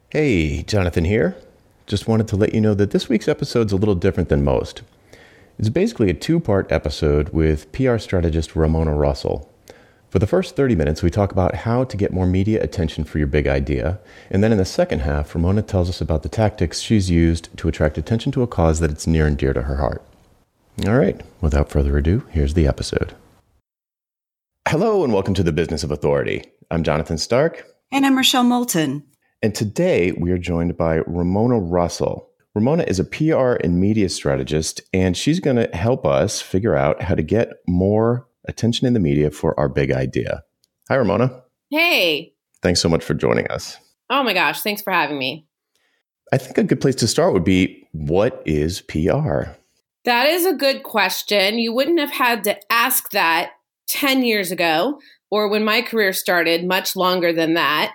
Hey, Jonathan here. Just wanted to let you know that this week's episode's a little different than most. It's basically a two-part episode with PR strategist Ramona Russell. For the first 30 minutes, we talk about how to get more media attention for your big idea. And then in the second half, Ramona tells us about the tactics she's used to attract attention to a cause that it's near and dear to her heart. All right, without further ado, here's the episode. Hello and welcome to the Business of Authority. I'm Jonathan Stark. And I'm Rochelle Moulton. And today we are joined by Ramona Russell. Ramona is a PR and media strategist, and she's going to help us figure out how to get more attention in the media for our big idea. Hi, Ramona. Hey. Thanks so much for joining us. Oh my gosh, thanks for having me. I think a good place to start would be, what is PR? That is a good question. You wouldn't have had to ask that 10 years ago, or when my career started, much longer than that.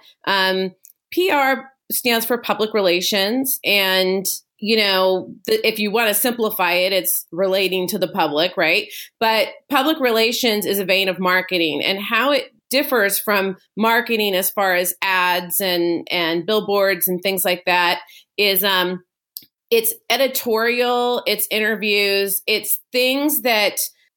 PR stands for public relations. And, you know, if you want to simplify it, it's relating to the public, right? But public relations is a vein of marketing, and how it differs from marketing as far as ads and billboards and things like that is it's editorial, it's interviews, it's things that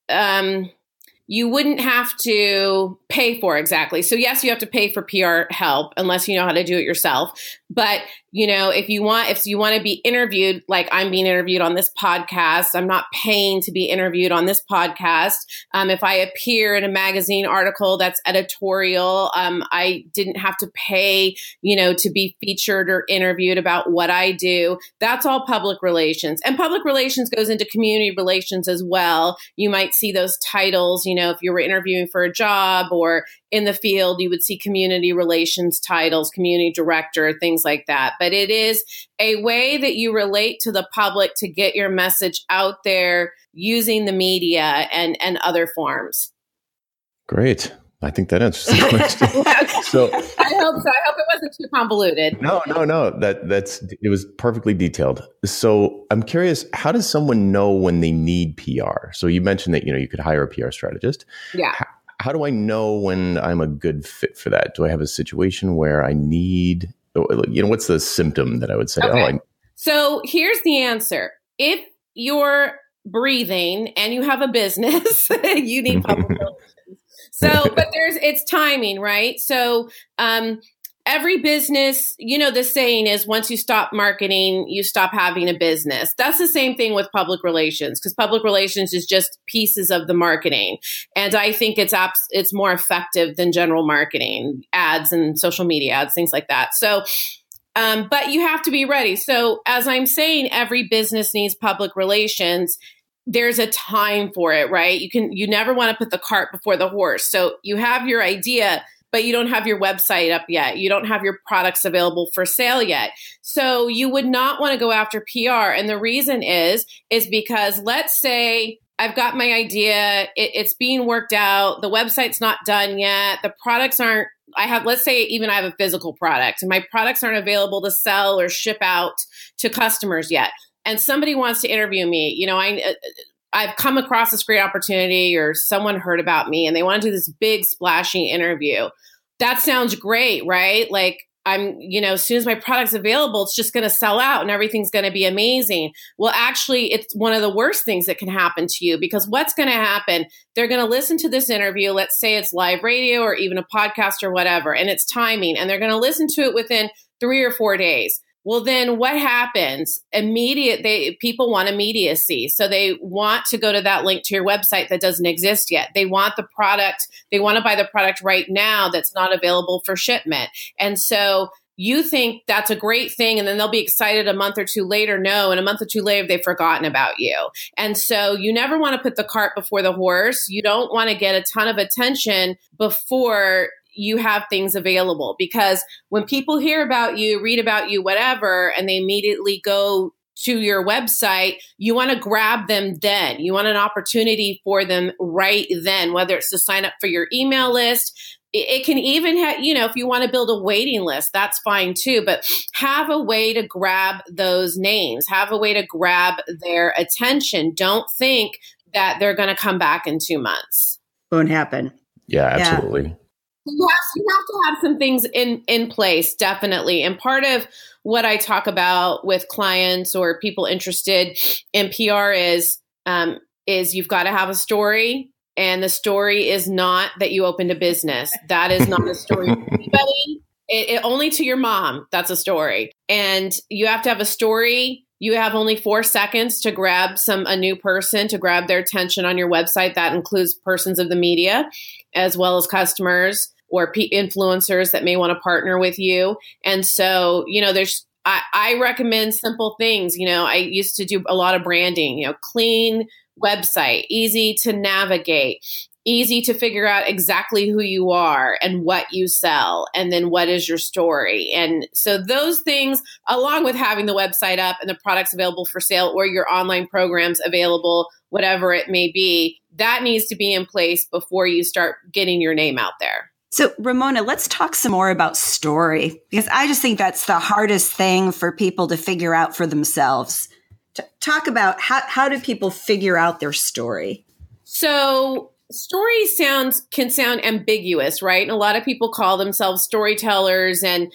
you wouldn't have to pay for exactly. So yes, you have to pay for PR help unless you know how to do it yourself. But, you know, if you want to be interviewed, like I'm being interviewed on this podcast, I'm not paying to be interviewed on this podcast. If I appear in a magazine article that's editorial, I didn't have to pay, you know, to be featured or interviewed about what I do. That's all public relations. And public relations goes into community relations as well. You might see those titles, you know, if you were interviewing for a job or in the field, you would see community relations titles, community director, things like that. But it is a way that you relate to the public to get your message out there using the media and other forms. Great. I think that answers the question. So I hope so. I hope it wasn't too convoluted. No. It was perfectly detailed. So I'm curious, how does someone know when they need PR? So you mentioned that, you know, you could hire a PR strategist. Yeah. How do I know when I'm a good fit for that? Do I have a situation where I need, you know, what's the symptom that I would say? Okay. So here's the answer. If you're breathing and you have a business, you need public relations. So, but it's timing, right? So, every business, you know, the saying is once you stop marketing, you stop having a business. That's the same thing with public relations, because public relations is just pieces of the marketing. And I think it's more effective than general marketing, ads and social media ads, things like that. So, but you have to be ready. So as I'm saying, every business needs public relations. There's a time for it, right? You never want to put the cart before the horse. So you have your idea, but you don't have your website up yet. You don't have your products available for sale yet. So you would not want to go after PR. And the reason is because let's say I've got my idea, it's being worked out, the website's not done yet, the products aren't, let's say even I have a physical product and my products aren't available to sell or ship out to customers yet. And somebody wants to interview me, you know, I've come across this great opportunity or someone heard about me and they want to do this big splashy interview. That sounds great, right? Like as soon as my product's available, it's just going to sell out and everything's going to be amazing. Well, actually, it's one of the worst things that can happen to you, because what's going to happen? They're going to listen to this interview. Let's say it's live radio or even a podcast or whatever, and it's timing, and they're going to listen to it within 3 or 4 days. Well, then what happens? People want immediacy. So they want to go to that link to your website that doesn't exist yet. They want the product. They want to buy the product right now that's not available for shipment. And so you think that's a great thing. And then they'll be excited a month or two later. No. And a month or two later, they've forgotten about you. And so you never want to put the cart before the horse. You don't want to get a ton of attention before you have things available, because when people hear about you, read about you, whatever, and they immediately go to your website, you want to grab them then. You want an opportunity for them right then, whether it's to sign up for your email list. It can even have, if you want to build a waiting list, that's fine too, but have a way to grab those names, have a way to grab their attention. Don't think that they're going to come back in 2 months. Won't happen. Yeah, absolutely. You have to have some things in place, definitely. And part of what I talk about with clients or people interested in PR is you've got to have a story. And the story is not that you opened a business. That is not a story for anybody. Only to your mom, that's a story. And you have to have a story. You have only 4 seconds to grab a new person, to grab their attention on your website. That includes persons of the media, as well as customers or influencers that may want to partner with you. And so, I recommend simple things. I used to do a lot of branding, clean website, easy to navigate, easy to figure out exactly who you are and what you sell, and then what is your story. And so those things, along with having the website up and the products available for sale or your online programs available, whatever it may be, that needs to be in place before you start getting your name out there. So Ramona, let's talk some more about story, because I just think that's the hardest thing for people to figure out for themselves. Talk about how do people figure out their story? So story can sound ambiguous, right? And a lot of people call themselves storytellers and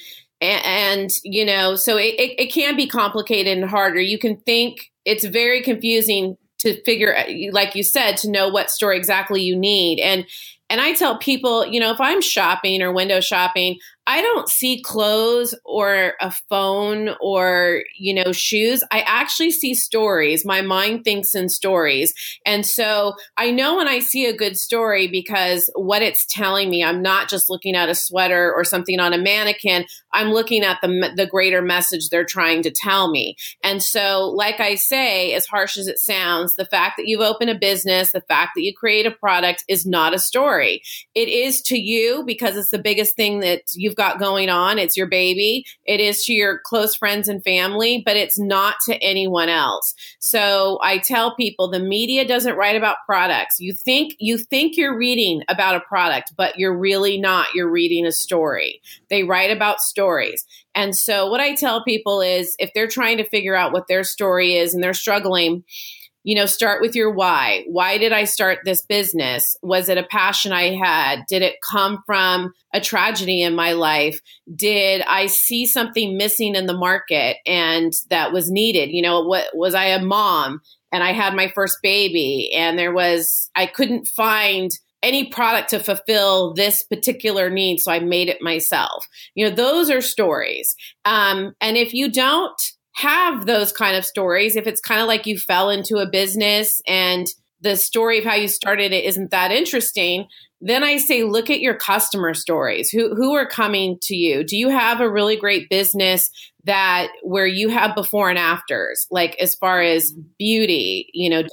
so it can be complicated and harder. You can think it's very confusing to figure, like you said, to know what story exactly you need. And I tell people, if I'm shopping or window shopping, I don't see clothes or a phone or, shoes. I actually see stories. My mind thinks in stories. And so I know when I see a good story because what it's telling me, I'm not just looking at a sweater or something on a mannequin. I'm looking at the greater message they're trying to tell me. And so, like I say, as harsh as it sounds, the fact that you've opened a business, the fact that you create a product is not a story. It is to you because it's the biggest thing that you've got going on. It's your baby. It is to your close friends and family, but it's not to anyone else. So I tell people the media doesn't write about products. You think you're reading about a product, but you're really not. You're reading a story. They write about stories. And so what I tell people is if they're trying to figure out what their story is and they're struggling, start with your why. Why did I start this business? Was it a passion I had? Did it come from a tragedy in my life? Did I see something missing in the market and that was needed? What was I a mom and I had my first baby and I couldn't find any product to fulfill this particular need. So I made it myself. Those are stories. And if you don't have those kind of stories, if it's kind of like you fell into a business and the story of how you started it isn't that interesting, then I say, look at your customer stories. Who are coming to you? Do you have a really great business where you have before and afters, like as far as beauty,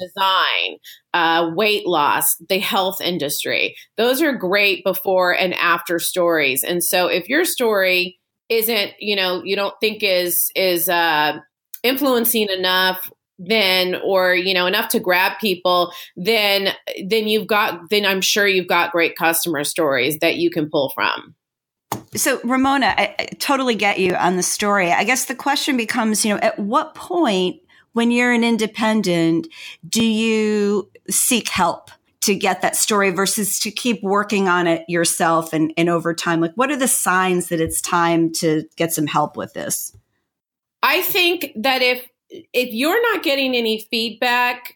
design, weight loss, the health industry? Those are great before and after stories. And so if your story isn't, you don't think is influencing enough, or enough to grab people, then I'm sure you've got great customer stories that you can pull from. So Ramona, I totally get you on the story. I guess the question becomes, at what point when you're an independent, do you seek help to get that story versus to keep working on it yourself and over time? Like, what are the signs that it's time to get some help with this? I think that if you're not getting any feedback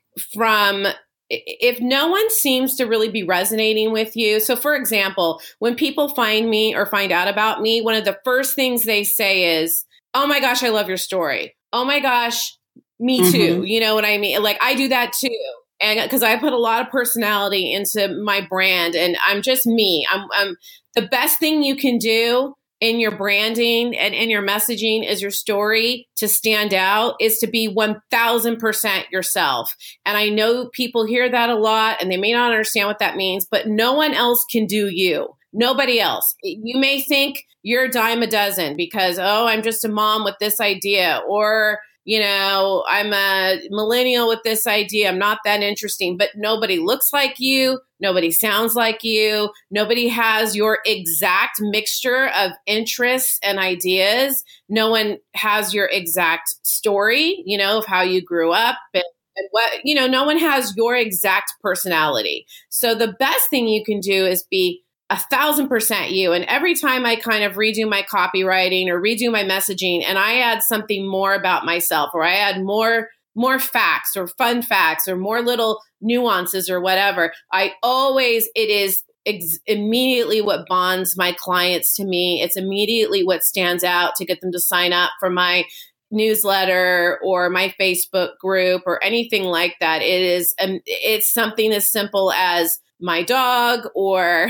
if no one seems to really be resonating with you. So for example, when people find me or find out about me, one of the first things they say is, oh my gosh, I love your story. Oh my gosh, me too. Mm-hmm. You know what I mean? Like I do that too. And because I put a lot of personality into my brand and I'm just me. I'm the best thing you can do in your branding and in your messaging is your story to stand out is to be 1000% yourself. And I know people hear that a lot and they may not understand what that means, but no one else can do you. Nobody else. You may think you're a dime a dozen because, I'm just a mom with this idea, or I'm a millennial with this idea. I'm not that interesting, but nobody looks like you. Nobody sounds like you. Nobody has your exact mixture of interests and ideas. No one has your exact story, of how you grew up and what, no one has your exact personality. So the best thing you can do is be 1,000% you. And every time I kind of redo my copywriting or redo my messaging and I add something more about myself, or I add more facts or fun facts or more little nuances or whatever, it is immediately what bonds my clients to me. It's immediately what stands out to get them to sign up for my newsletter or my Facebook group or anything like that. It's something as simple as my dog, or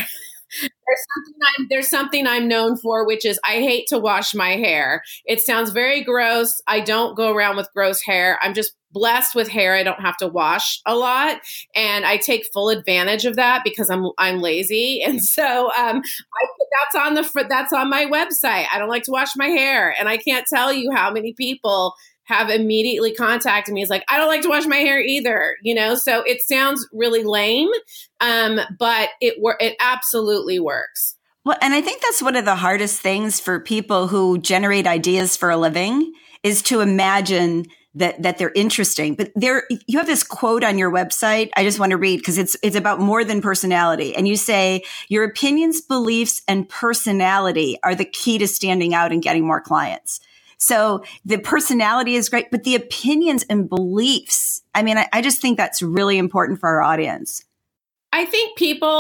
there's something I'm known for, which is I hate to wash my hair. It sounds very gross. I don't go around with gross hair. I'm just blessed with hair I don't have to wash a lot, and I take full advantage of that because I'm lazy. And so that's on my website. I don't like to wash my hair, and I can't tell you how many people have immediately contacted me. It's like, I don't like to wash my hair either, so it sounds really lame, but it absolutely works. Well, and I think that's one of the hardest things for people who generate ideas for a living is to imagine that they're interesting. But you have this quote on your website I just want to read because it's about more than personality. And you say, your opinions, beliefs, and personality are the key to standing out and getting more clients. So the personality is great, but the opinions and beliefs, I just think that's really important for our audience. I think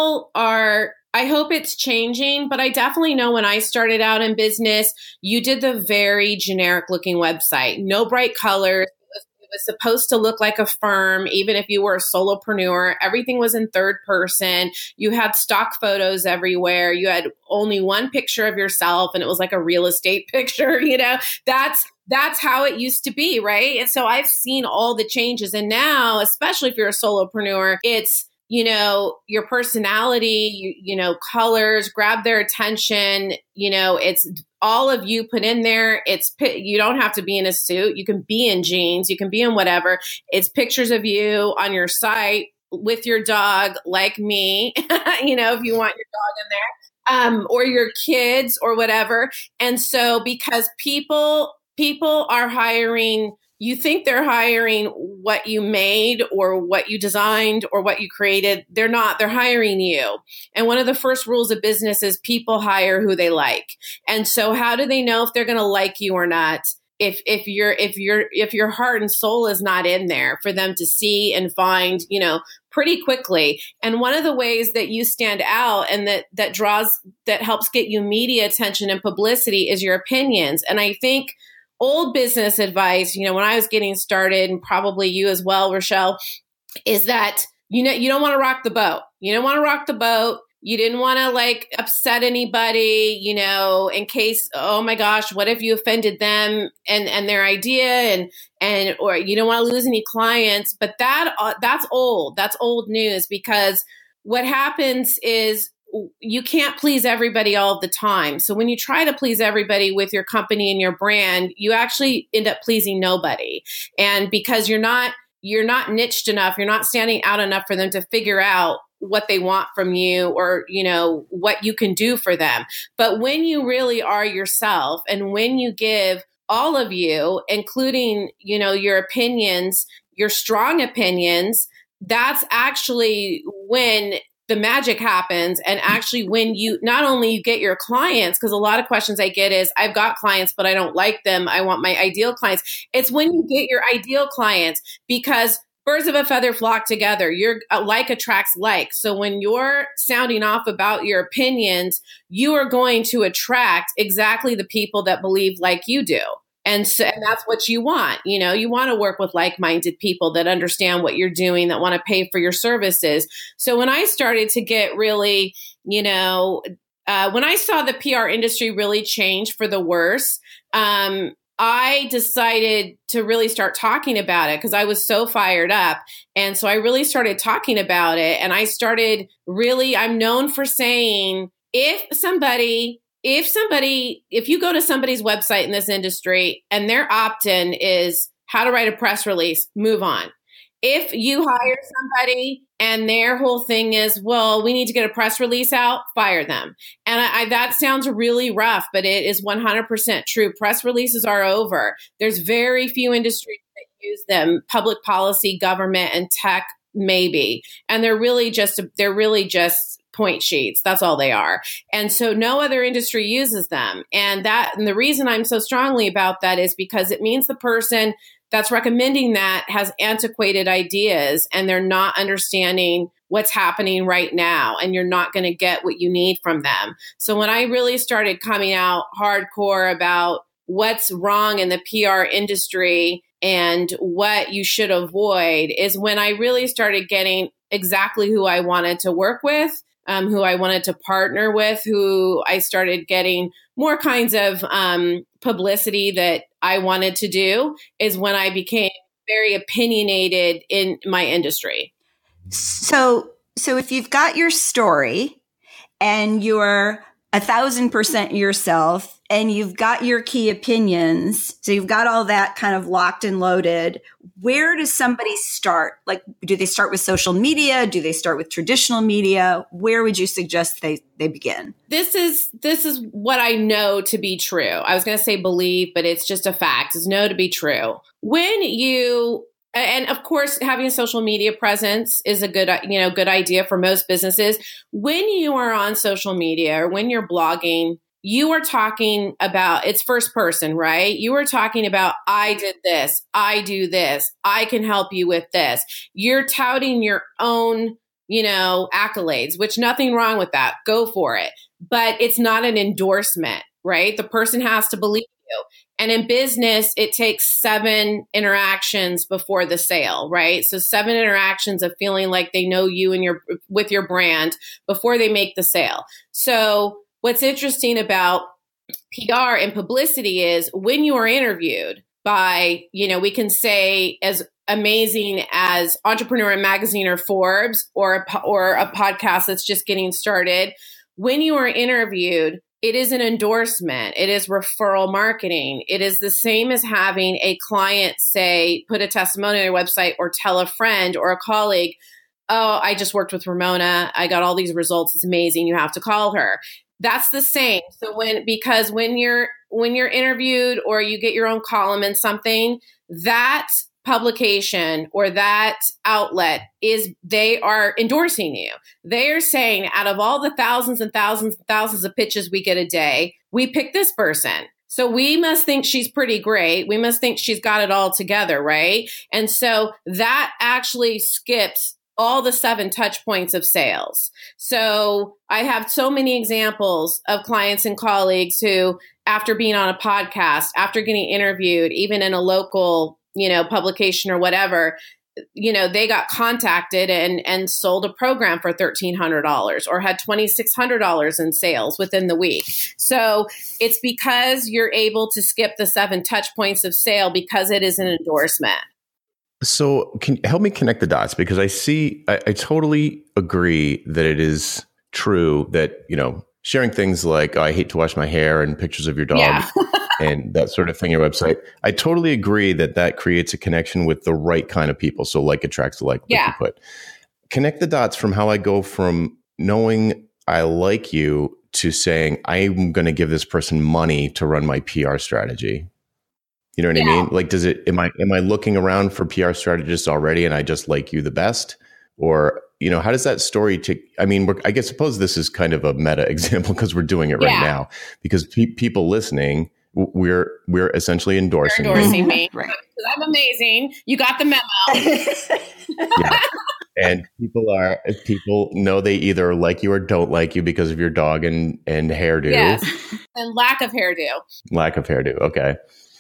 I hope it's changing, but I definitely know when I started out in business, you did the very generic looking website, no bright colors. It was supposed to look like a firm, even if you were a solopreneur. Everything was in third person. You had stock photos everywhere. You had only one picture of yourself, and it was like a real estate picture. That's how it used to be, right? And so I've seen all the changes. And now, especially if you're a solopreneur, it's your personality, colors, grab their attention, it's all of you put in there. You don't have to be in a suit. You can be in jeans. You can be in whatever. It's pictures of you on your site with your dog, like me, if you want your dog in there, or your kids or whatever. And so because people are hiring, you think they're hiring what you made or what you designed or what you created. They're not. They're hiring you. And one of the first rules of business is people hire who they like. And so how do they know if they're going to like you or not? If your heart and soul is not in there for them to see and find, pretty quickly. And one of the ways that you stand out and that helps get you media attention and publicity is your opinions. And I think old business advice, when I was getting started, and probably you as well, Rochelle, is that, you don't want to rock the boat. You don't want to rock the boat. You didn't want to upset anybody, in case, oh my gosh, what if you offended them and their idea or you don't want to lose any clients. But that's old. That's old news, because what happens is you can't please everybody all the time. So when you try to please everybody with your company and your brand, you actually end up pleasing nobody. And because you're not niched enough, you're not standing out enough for them to figure out what they want from you or, what you can do for them. But when you really are yourself and when you give all of you, including, your opinions, your strong opinions, that's actually when the magic happens. And actually when you, not only you get your clients, because a lot of questions I get is, I've got clients, but I don't like them. I want my ideal clients. It's when you get your ideal clients, because birds of a feather flock together. Your like attracts like. So when you're sounding off about your opinions, you are going to attract exactly the people that believe like you do. And that's what you want. You want to work with like-minded people that understand what you're doing, that want to pay for your services. So when I started to get really, when I saw the PR industry really change for the worse, I decided to really start talking about it because I was so fired up. And so I really started talking about it. And I'm known for saying, if you go to somebody's website in this industry and their opt-in is how to write a press release, move on. If you hire somebody and their whole thing is, well, we need to get a press release out, fire them. And that sounds really rough, but it is 100% true. Press releases are over. There's very few industries that use them, public policy, government, and tech, maybe. And they're really just point sheets. That's all they are. And so no other industry uses them. And the reason I'm so strongly about that is because it means the person that's recommending that has antiquated ideas and they're not understanding what's happening right now, and you're not going to get what you need from them. So when I really started coming out hardcore about what's wrong in the PR industry and what you should avoid is when I really started getting exactly who I wanted to work with, who I wanted to partner with, who I started getting more kinds of publicity that I wanted to do, is when I became very opinionated in my industry. So if you've got your story and you're 1,000% yourself and you've got your key opinions, so you've got all that kind of locked and loaded, where does somebody start? Like, do they start with social media? Do they start with traditional media? Where would you suggest they begin? This is what I know to be true. I was going to say believe, but it's just a fact. It's know to be true. And of course, having a social media presence is a good idea for most businesses. When you are on social media or when you're blogging, you are talking about, it's first person, right? You are talking about, I did this, I do this, I can help you with this. You're touting your own, accolades, which nothing wrong with that. Go for it. But it's not an endorsement, right? The person has to believe you. And in business, it takes 7 interactions before the sale, right? So 7 interactions of feeling like they know you and with your brand before they make the sale. So what's interesting about PR and publicity is when you are interviewed by, we can say as amazing as Entrepreneur Magazine or Forbes or a podcast that's just getting started, when you are interviewed, it is an endorsement. It is referral marketing. It is the same as having a client say, put a testimonial on your website or tell a friend or a colleague, oh, I just worked with Ramona. I got all these results. It's amazing. You have to call her. That's the same. So when you're interviewed or you get your own column in something, that publication or that outlet they are endorsing you. They are saying, out of all the thousands and thousands and thousands of pitches we get a day, we pick this person. So we must think she's pretty great. We must think she's got it all together, right? And so that actually skips all the 7 touch points of sales. So I have so many examples of clients and colleagues who, after being on a podcast, after getting interviewed, even in a local publication or whatever, they got contacted and sold a program for $1,300 or had $2,600 in sales within the week. So it's because you're able to skip the 7 touch points of sale because it is an endorsement. So can you help me connect the dots? Because I totally agree that it is true that, sharing things like, oh, I hate to wash my hair and pictures of your dog and that sort of thing on your website. I totally agree that creates a connection with the right kind of people. So like attracts like you put. Connect the dots from how I go from knowing I like you to saying I'm going to give this person money to run my PR strategy. You know what I mean? Like, am I looking around for PR strategists already and I just like you the best? Or, how does that story I suppose this is kind of a meta example because we're doing it right now because people listening, we're essentially endorsing me. Right. I'm amazing. You got the memo. And people know they either like you or don't like you because of your dog and hairdo. Yes. And lack of hairdo. Okay.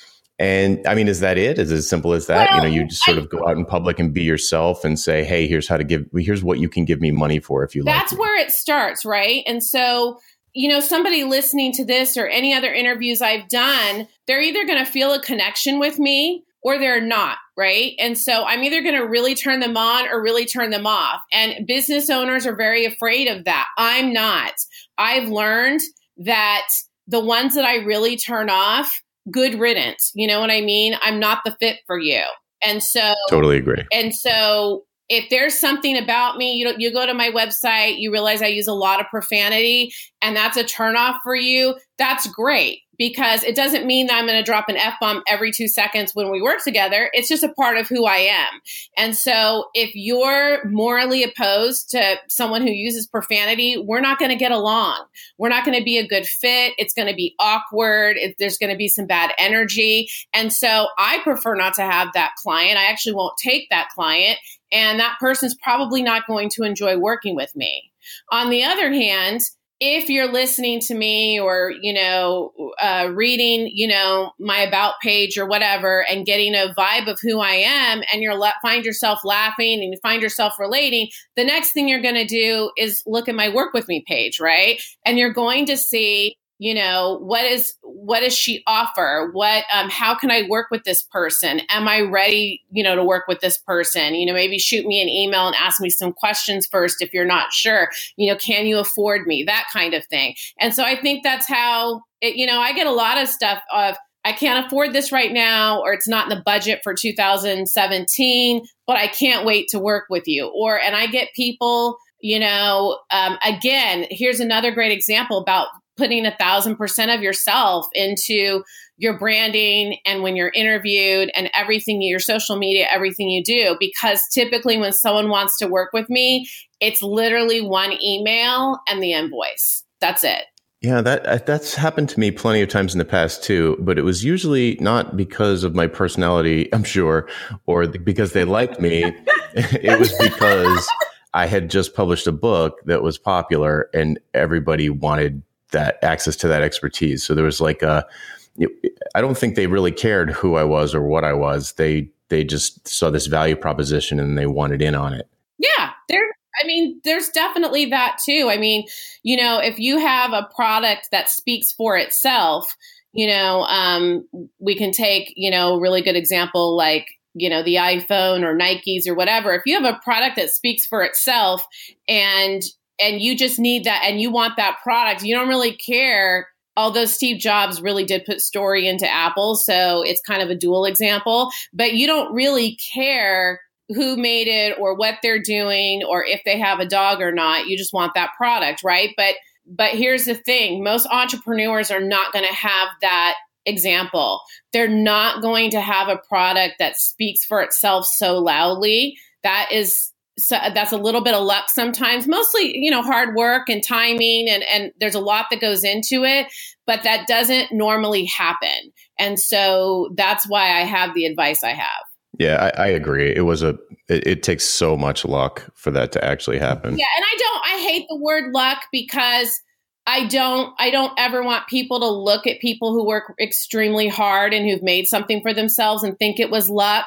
And is that it? Is it as simple as that? Well, you just sort of go out in public and be yourself and say, hey, here's what you can give me money for if you like. That's where it starts, right? And so, somebody listening to this or any other interviews I've done, they're either going to feel a connection with me or they're not, right? And so I'm either going to really turn them on or really turn them off. And business owners are very afraid of that. I'm not. I've learned that the ones that I really turn off, good riddance. You know what I mean? I'm not the fit for you. And so totally agree. And so if there's something about me, you go to my website, you realize I use a lot of profanity and that's a turnoff for you. That's great. because it doesn't mean that I'm going to drop an F-bomb every 2 seconds when we work together. It's just a part of who I am. And so if you're morally opposed to someone who uses profanity, we're not going to get along. We're not going to be a good fit. It's going to be awkward. There's going to be some bad energy. And so I prefer not to have that client. I actually won't take that client. And that person's probably not going to enjoy working with me. On the other hand, if you're listening to me or, reading, my about page or whatever and getting a vibe of who I am and find yourself laughing and you find yourself relating, the next thing you're going to do is look at my work with me page, right? And you're going to see, what does she offer? How can I work with this person? Am I ready, to work with this person? Maybe shoot me an email and ask me some questions first if you're not sure. Can you afford me? That kind of thing. And so I think that's how, I get a lot of stuff of, I can't afford this right now, or it's not in the budget for 2017, but I can't wait to work with you. And I get people, again, here's another great example about putting 1,000% of yourself into your branding and when you're interviewed and everything, your social media, everything you do, because typically when someone wants to work with me, it's literally one email and the invoice. That's it. Yeah, that's happened to me plenty of times in the past too, but it was usually not because of my personality, I'm sure, or because they liked me. It was because I had just published a book that was popular and everybody wanted that access to that expertise. So there was I don't think they really cared who I was or what I was. They just saw this value proposition and they wanted in on it. Yeah, there's definitely that too. If you have a product that speaks for itself, we can take, a really good example like, the iPhone or Nikes or whatever. If you have a product that speaks for itself and you just need that and you want that product, you don't really care. Although Steve Jobs really did put story into Apple, so it's kind of a dual example, but you don't really care who made it or what they're doing or if they have a dog or not. You just want that product, right? But here's the thing. Most entrepreneurs are not going to have that example. They're not going to have a product that speaks for itself so loudly. That's a little bit of luck sometimes, mostly, hard work and timing and there's a lot that goes into it, but that doesn't normally happen. And so that's why I have the advice I have. Yeah, I agree. It takes so much luck for that to actually happen. Yeah. And I hate the word luck because I don't ever want people to look at people who work extremely hard and who've made something for themselves and think it was luck.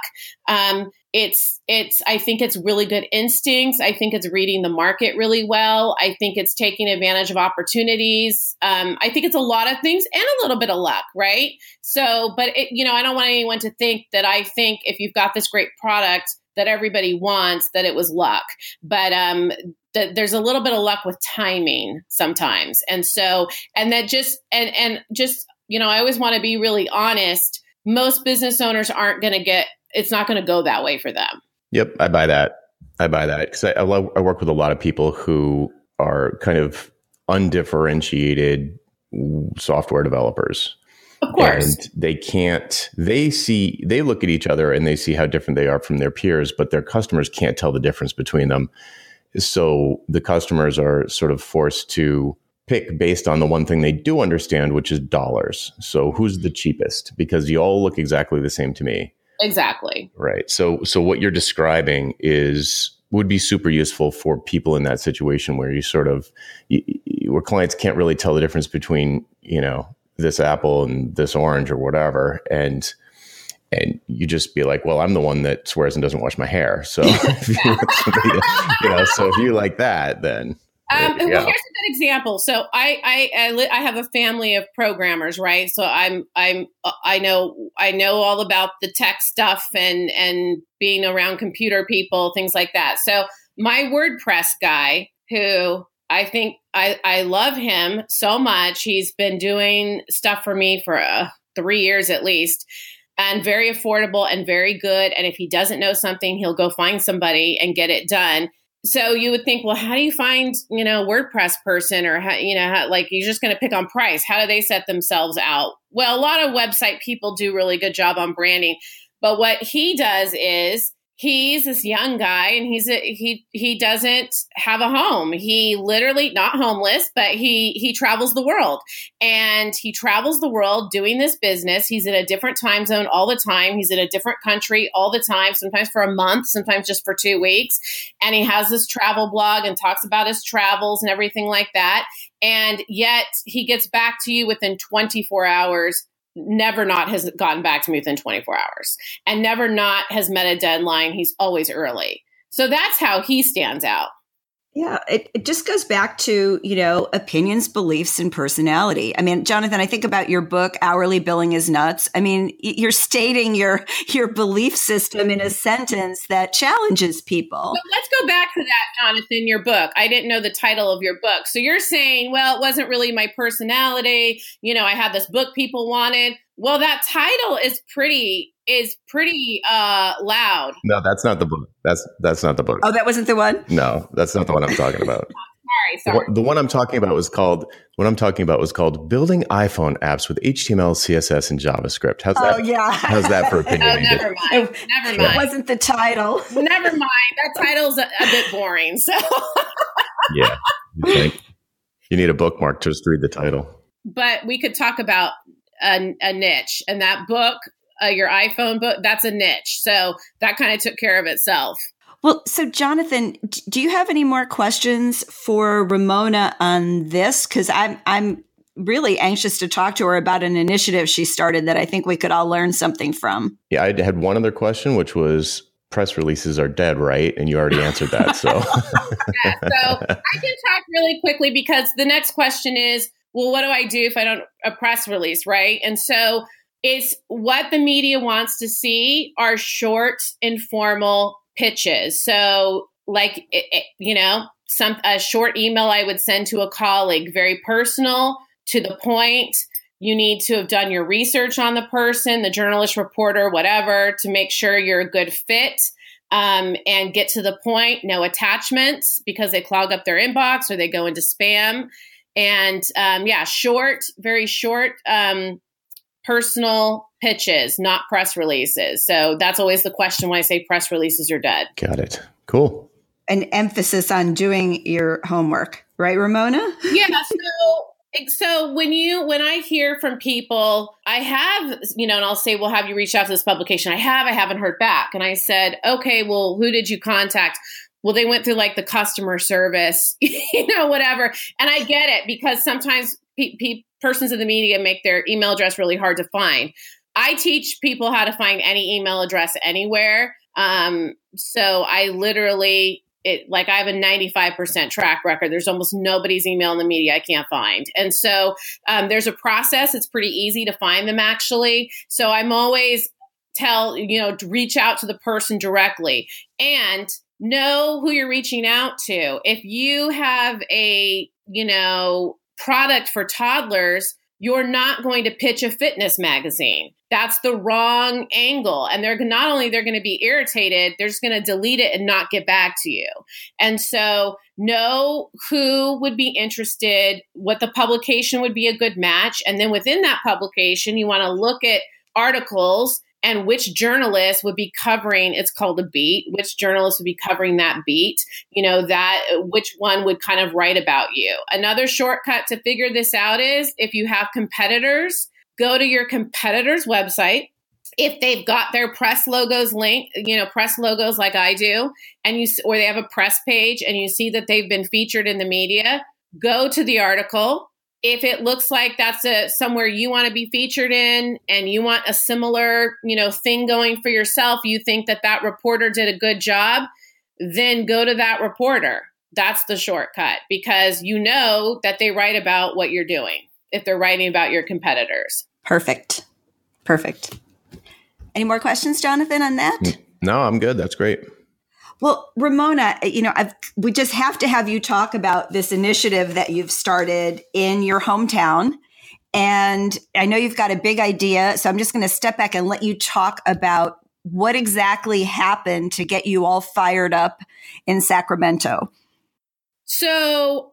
I think it's really good instincts. I think it's reading the market really well. I think it's taking advantage of opportunities. I think it's a lot of things and a little bit of luck, right? So, but I don't want anyone to think that I think if you've got this great product that everybody wants, that it was luck. But there's a little bit of luck with timing sometimes. And so, and that just, and just, I always want to be really honest. Most business owners it's not going to go that way for them. Yep. I buy that because I work with a lot of people who are kind of undifferentiated software developers. Of course. And they look at each other and they see how different they are from their peers, but their customers can't tell the difference between them. So the customers are sort of forced to pick based on the one thing they do understand, which is dollars. So who's the cheapest? Because you all look exactly the same to me. Exactly. Right. So what you're describing would be super useful for people in that situation where where clients can't really tell the difference between, this apple and this orange or whatever. And you just be like, well, I'm the one that swears and doesn't wash my hair. So if you want somebody to, so if you like that, then. Well, here's a good example. So I have a family of programmers, right? So I know all about the tech stuff and being around computer people, things like that. So my WordPress guy, who I think I love him so much. He's been doing stuff for me for 3 years at least, and very affordable and very good. And if he doesn't know something, he'll go find somebody and get it done. so you would think, well, how do you find, a WordPress person, or like you're just going to pick on price? How do they set themselves out? Well, a lot of website people do really good job on branding, but what he does is he's this young guy, and he doesn't have a home. He literally, not homeless, but he travels the world, and he travels the world doing this business. He's in a different time zone all the time. He's in a different country all the time, sometimes for a month, sometimes just for 2 weeks. And he has this travel blog and talks about his travels and everything like that. And yet he gets back to you within 24 hours. Never not has gotten back to me within 24 hours, and never not has met a deadline. He's always early. So that's how he stands out. Yeah, it just goes back to, opinions, beliefs, and personality. I mean, Jonathan, I think about your book, Hourly Billing is Nuts. I mean, you're stating your belief system in a sentence that challenges people. But let's go back to that, Jonathan, your book. I didn't know the title of your book. So you're saying, well, it wasn't really my personality. I had this book people wanted. Well, that title is pretty loud. No, that's not the book. That's not the book. Oh, that wasn't the one? No, that's not the one I'm talking about. Sorry. The one I'm talking about was called Building iPhone Apps with HTML, CSS, and JavaScript. How's that? Oh, yeah. How's that for opinion? Oh, never mind. It wasn't the title. Never mind. That title's a bit boring. So yeah, you think you need a bookmark to just read the title. But we could talk about a niche, and that book, your iPhone book, that's a niche. So that kind of took care of itself. Well, so Jonathan, do you have any more questions for Ramona on this? Because I'm really anxious to talk to her about an initiative she started that I think we could all learn something from. Yeah, I had one other question, which was press releases are dead, right? And you already answered that. So, yeah, so I can talk really quickly, because the next question is, well, what do I do if I don't a press release, right? And so it's what the media wants to see are short, informal pitches. So like, a short email I would send to a colleague, very personal, to the point. You need to have done your research on the person, the journalist, reporter, whatever, to make sure you're a good fit, and get to the point. No attachments, because they clog up their inbox or they go into spam. And short, very short, personal pitches, not press releases. So that's always the question when I say press releases are dead. Got it. Cool. An emphasis on doing your homework, right, Ramona? Yeah. So when I hear from people, I have, and I'll say, well, have you reached out to this publication? I haven't heard back. And I said, okay, well, who did you contact? Well, they went through like the customer service, whatever. And I get it, because sometimes persons in the media make their email address really hard to find. I teach people how to find any email address anywhere. So I literally, I have a 95% track record. There's almost nobody's email in the media I can't find. And so there's a process. It's pretty easy to find them, actually. So I'm always to reach out to the person directly and know who you're reaching out to. If you have a, product for toddlers, you're not going to pitch a fitness magazine. That's the wrong angle. And they're going to be irritated. They're just going to delete it and not get back to you. And so know who would be interested, what the publication would be a good match. And then within that publication, you want to look at articles and which journalist would be covering, it's called a beat, which journalist would be covering that beat, which one would kind of write about you. Another shortcut to figure this out is if you have competitors, go to your competitor's website. If they've got their press logos linked, press logos like I do, or they have a press page and you see that they've been featured in the media, go to the article. If it looks like that's somewhere you want to be featured in and you want a similar, thing going for yourself, you think that reporter did a good job, then go to that reporter. That's the shortcut, because you know that they write about what you're doing if they're writing about your competitors. Perfect. Any more questions, Jonathan, on that? No, I'm good. That's great. Well, Ramona, we just have to have you talk about this initiative that you've started in your hometown. And I know you've got a big idea, so I'm just going to step back and let you talk about what exactly happened to get you all fired up in Sacramento? So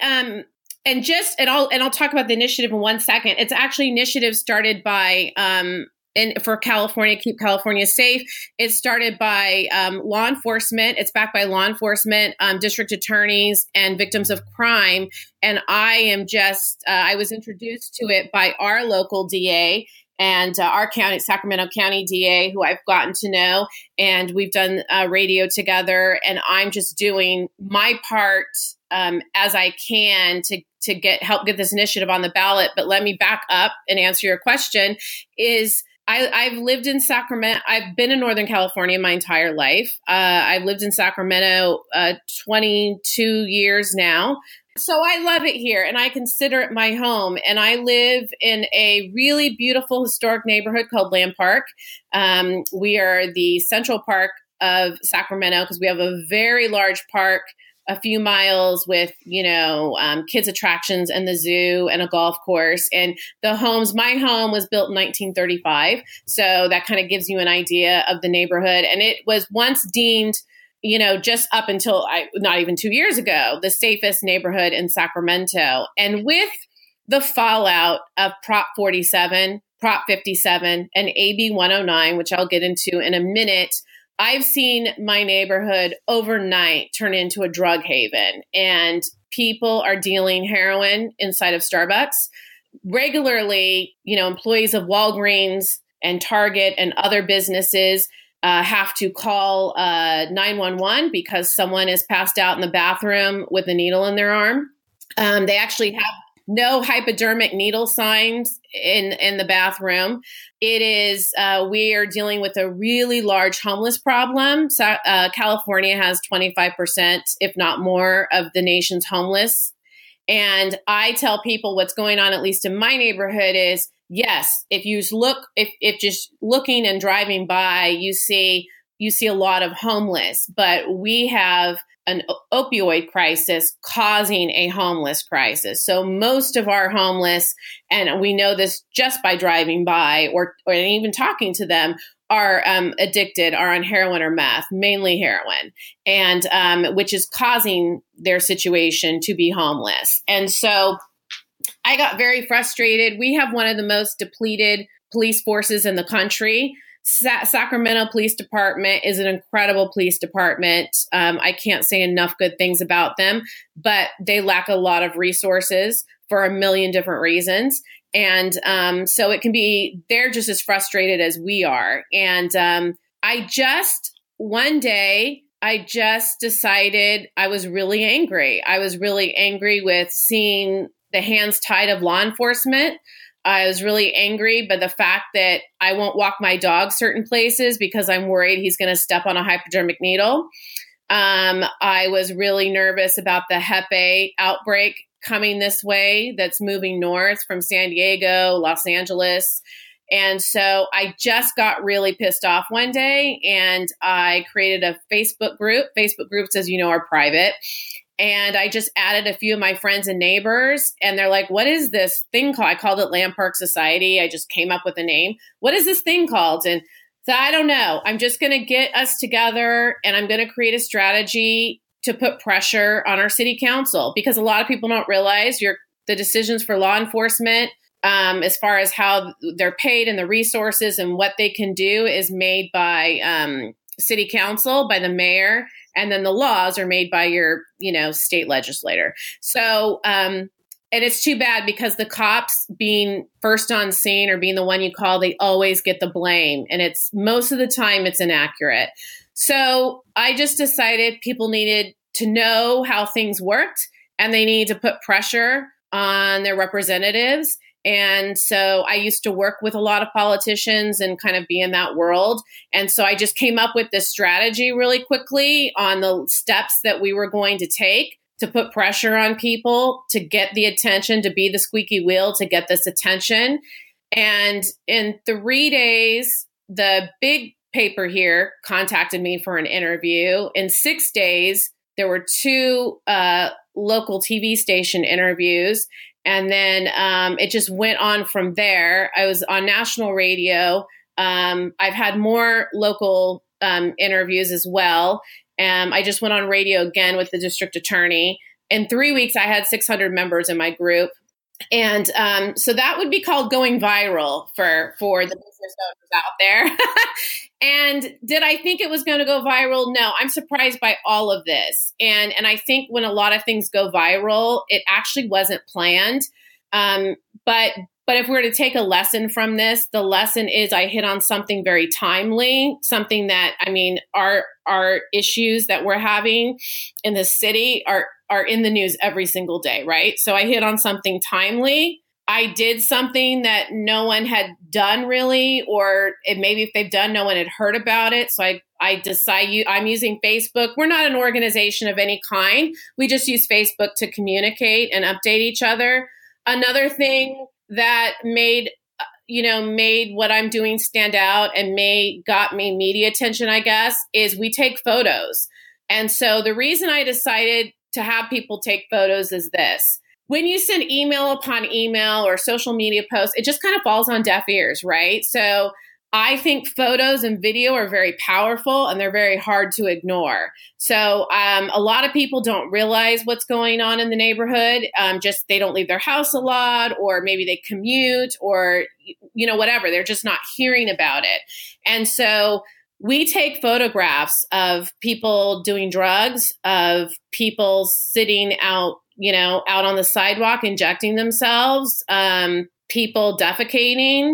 I'll talk about the initiative in 1 second. It's actually initiative started by for California, Keep California Safe. It started by law enforcement. It's backed by law enforcement, district attorneys, and victims of crime. And I was introduced to it by our local DA and our Sacramento County DA, who I've gotten to know. And we've done radio together. And I'm just doing my part as I can to help get this initiative on the ballot. But let me back up and answer your question. I've lived in Sacramento. I've been in Northern California my entire life. I've lived in Sacramento 22 years now. So I love it here and I consider it my home. And I live in a really beautiful historic neighborhood called Land Park. We are the central park of Sacramento because we have a very large park a few miles with, kids attractions and the zoo and a golf course. And my home was built in 1935. So that kind of gives you an idea of the neighborhood. And it was once deemed, just up until not even 2 years ago, the safest neighborhood in Sacramento. And with the fallout of Prop 47, Prop 57, and AB 109, which I'll get into in a minute, I've seen my neighborhood overnight turn into a drug haven, and people are dealing heroin inside of Starbucks. Regularly, employees of Walgreens and Target and other businesses have to call 911 because someone is passed out in the bathroom with a needle in their arm. They actually have no hypodermic needle signs in the bathroom. It is, we are dealing with a really large homeless problem. So, California has 25%, if not more, of the nation's homeless. And I tell people what's going on, at least in my neighborhood, is yes, if just looking and driving by, you see a lot of homeless, but we have an opioid crisis causing a homeless crisis. So most of our homeless, and we know this just by driving by or even talking to them, are addicted, are on heroin or meth, mainly heroin, and which is causing their situation to be homeless. And so I got very frustrated. We have one of the most depleted police forces in the country. Sacramento Police Department is an incredible police department. I can't say enough good things about them, but they lack a lot of resources for a million different reasons. And so they're just as frustrated as we are. And one day, I just decided I was really angry. I was really angry with seeing the hands tied of law enforcement. I was really angry by the fact that I won't walk my dog certain places because I'm worried he's going to step on a hypodermic needle. I was really nervous about the Hep A outbreak coming this way that's moving north from San Diego, Los Angeles. And so I just got really pissed off one day and I created a Facebook group. Facebook groups, as you know, are private. And I just added a few of my friends and neighbors, and they're like, what is this thing called? I called it Land Park Society. I just came up with a name. What is this thing called? And so I don't know. I'm just going to get us together, and I'm going to create a strategy to put pressure on our city council, because a lot of people don't realize the decisions for law enforcement, as far as how they're paid and the resources and what they can do, is made by city council, by the mayor. And then the laws are made by your, state legislator. So, and it's too bad because the cops being first on scene or being the one you call, they always get the blame. And most of the time it's inaccurate. So I just decided people needed to know how things worked and they need to put pressure on their representatives. And so I used to work with a lot of politicians and kind of be in that world. And so I just came up with this strategy really quickly on the steps that we were going to take to put pressure on people, to get the attention, to be the squeaky wheel, to get this attention. And in 3 days, the big paper here contacted me for an interview. In 6 days, there were 2 local TV station interviews. And then it just went on from there. I was on national radio. I've had more local interviews as well. I just went on radio again with the district attorney. In 3 weeks, I had 600 members in my group. And so that would be called going viral for the business owners out there. And did I think it was going to go viral? No, I'm surprised by all of this. And I think when a lot of things go viral, it actually wasn't planned. But if we're to take a lesson from this, the lesson is I hit on something very timely, something that, I mean, our issues that we're having in the city are in the news every single day, right? So I hit on something timely. I did something that no one had done really, or maybe if they've done, no one had heard about it. So I decide I'm using Facebook. We're not an organization of any kind. We just use Facebook to communicate and update each other. Another thing that made what I'm doing stand out and got me media attention, I guess, is we take photos. And so the reason I decided to have people take photos is this. When you send email upon email or social media posts, it just kind of falls on deaf ears, right? So I think photos and video are very powerful and they're very hard to ignore. So a lot of people don't realize what's going on in the neighborhood. Just they don't leave their house a lot, or maybe they commute, or whatever. They're just not hearing about it. And so we take photographs of people doing drugs, of people sitting out on the sidewalk injecting themselves, people defecating,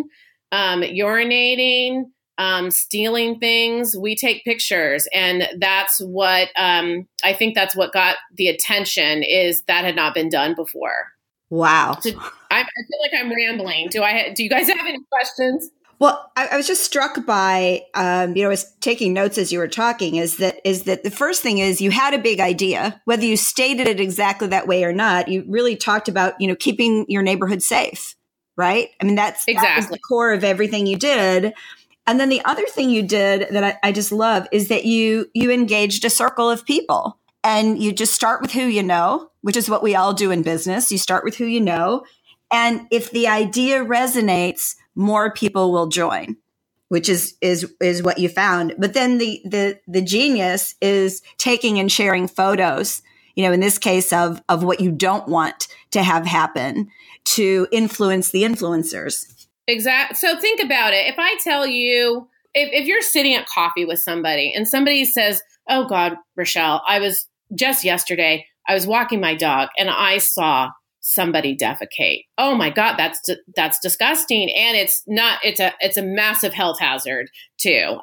urinating, stealing things. We take pictures, and that's what I think that's what got the attention, is that had not been done before. Wow. So I feel like I'm rambling. Do you guys have any questions? Well, I was just struck by, I was taking notes as you were talking, is that the first thing is you had a big idea, whether you stated it exactly that way or not. You really talked about, keeping your neighborhood safe, right? I mean, that was the core of everything you did. And then the other thing you did that I just love is that you engaged a circle of people, and you just start with who you know, which is what we all do in business. You start with who you know. And if the idea resonates, more people will join, which is what you found. But then the genius is taking and sharing photos, in this case of what you don't want to have happen, to influence the influencers. Exactly. So think about it. If I tell you, if you're sitting at coffee with somebody and somebody says, "Oh God, Rochelle, yesterday, I was walking my dog and I saw somebody defecate. Oh my God, that's disgusting." And it's a massive health hazard too.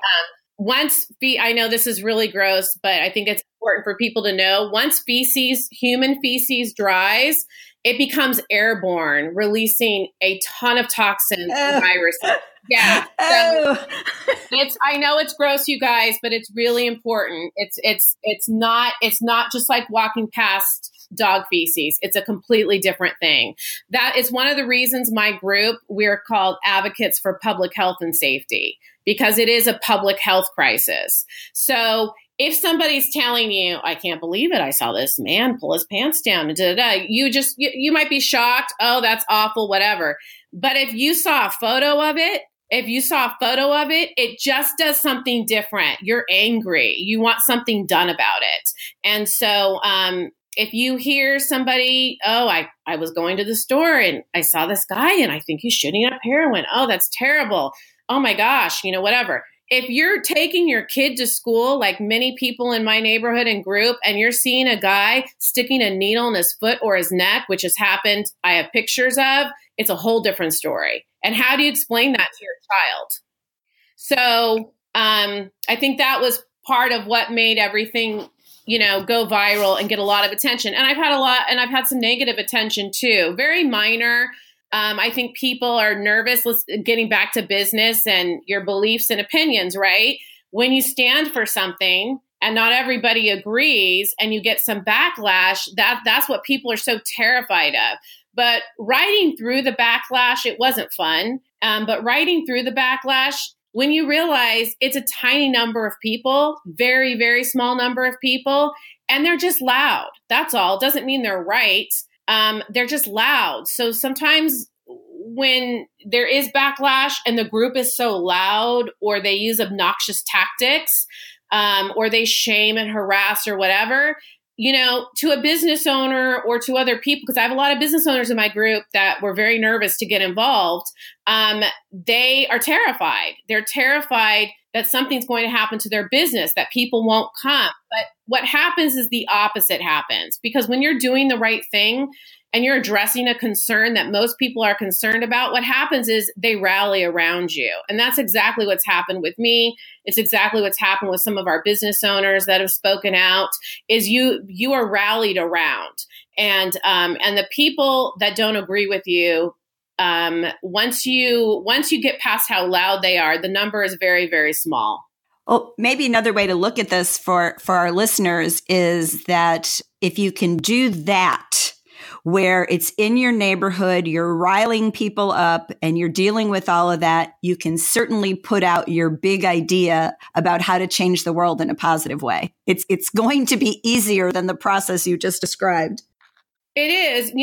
I know this is really gross, but I think it's important for people to know, once human feces dries, it becomes airborne, releasing a ton of toxins and viruses. Yeah. So I know it's gross, you guys, but it's really important. It's not just like walking past dog feces. It's a completely different thing. That is one of the reasons my group, we're called Advocates for Public Health and Safety, because it is a public health crisis. So if somebody's telling you, "I can't believe it, I saw this man pull his pants down," you might be shocked. "Oh, that's awful," whatever. But if you saw a photo of it, it just does something different. You're angry. You want something done about it. And so, if you hear somebody, "Oh, I was going to the store and I saw this guy and I think he's shooting up heroin. Oh, that's terrible. Oh my gosh," whatever. If you're taking your kid to school, like many people in my neighborhood and group, and you're seeing a guy sticking a needle in his foot or his neck, which has happened, I have pictures of, it's a whole different story. And how do you explain that to your child? So I think that was part of what made everything go viral and get a lot of attention. And I've had some negative attention too, very minor. I think people are nervous, getting back to business and your beliefs and opinions, right? When you stand for something and not everybody agrees and you get some backlash, that's what people are so terrified of. But riding through the backlash, it wasn't fun. But riding through the backlash, when you realize it's a tiny number of people, very, very small number of people, and they're just loud. That's all. It doesn't mean they're right. They're just loud. So sometimes when there is backlash and the group is so loud, or they use obnoxious tactics, or they shame and harass or whatever, to a business owner or to other people, because I have a lot of business owners in my group that were very nervous to get involved. They are terrified. They're terrified that something's going to happen to their business, that people won't come. But what happens is the opposite happens, because when you're doing the right thing and you're addressing a concern that most people are concerned about, what happens is they rally around you. And that's exactly what's happened with me. It's exactly what's happened with some of our business owners that have spoken out, is you are rallied around. And the people that don't agree with you, once you get past how loud they are, the number is very, very small. Well, maybe another way to look at this for our listeners is that if you can do that, where it's in your neighborhood, you're riling people up and you're dealing with all of that, you can certainly put out your big idea about how to change the world in a positive way. It's going to be easier than the process you just described. It is.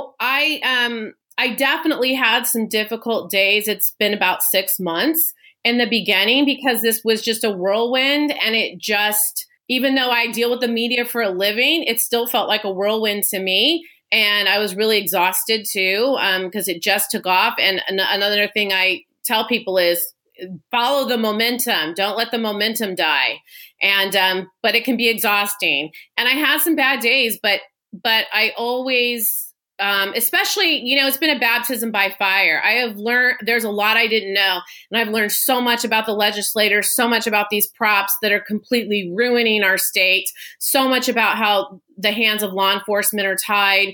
I definitely had some difficult days. It's been about 6 months in the beginning, because this was just a whirlwind, and it just, even though I deal with the media for a living, it still felt like a whirlwind to me. And I was really exhausted too, because it just took off. And another thing I tell people is follow the momentum. Don't let the momentum die. And but it can be exhausting. And I had some bad days, but I always, especially, it's been a baptism by fire. I have learned, there's a lot I didn't know. And I've learned so much about the legislators, so much about these props that are completely ruining our state, so much about how the hands of law enforcement are tied,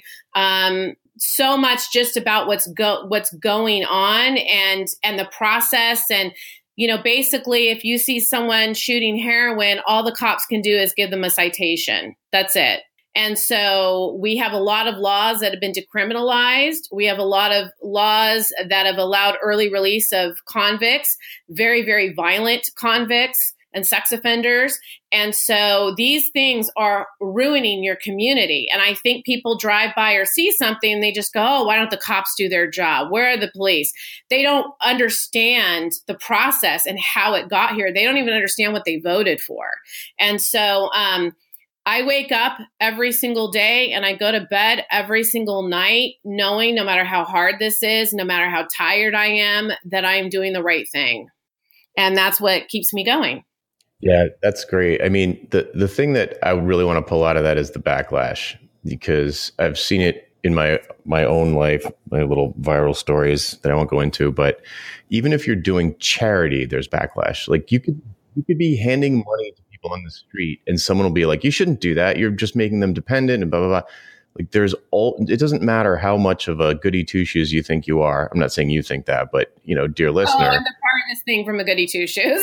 so much just about what's going on and the process. And, basically, if you see someone shooting heroin, all the cops can do is give them a citation. That's it. And so we have a lot of laws that have been decriminalized. We have a lot of laws that have allowed early release of convicts, very, very violent convicts and sex offenders. And so these things are ruining your community. And I think people drive by or see something and they just go, oh, why don't the cops do their job? Where are the police? They don't understand the process and how it got here. They don't even understand what they voted for. And so, I wake up every single day and I go to bed every single night knowing, no matter how hard this is, no matter how tired I am, that I am doing the right thing. And that's what keeps me going. Yeah, that's great. I mean, the thing that I really want to pull out of that is the backlash, because I've seen it in my own life, my little viral stories that I won't go into. But even if you're doing charity, there's backlash. Like you could be handing money to people on the street and someone will be like, you shouldn't do that. You're just making them dependent and blah, blah, blah. Like it doesn't matter how much of a goody two shoes you think you are. I'm not saying you think that, but dear listener. Oh, I'm the farthest thing from a goody two shoes.